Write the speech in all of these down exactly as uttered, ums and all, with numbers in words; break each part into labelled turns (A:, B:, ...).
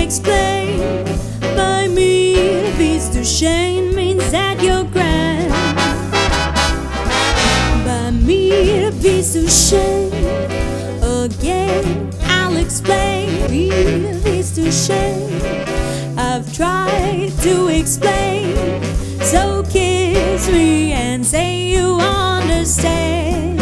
A: explain. By me, beats to shame means that you're grand. By me, beats to shame. Again, I'll explain. Me, beats to shame. I've tried to explain. So kiss me and say you understand.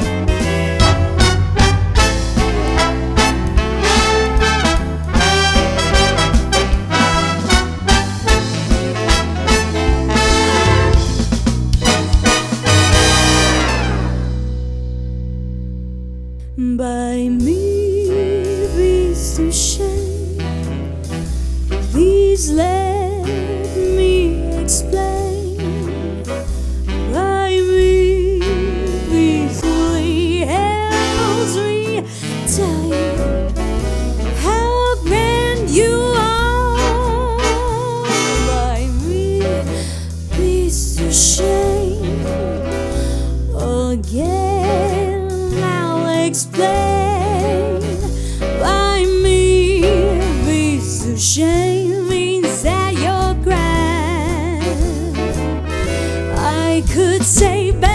A: By me, beats to shame. Please let me explain. By me, beats to helps me tell you how grand you are. By me, beats to shame. Again, I'll explain. By me, beats to shame means that you're grand. I could say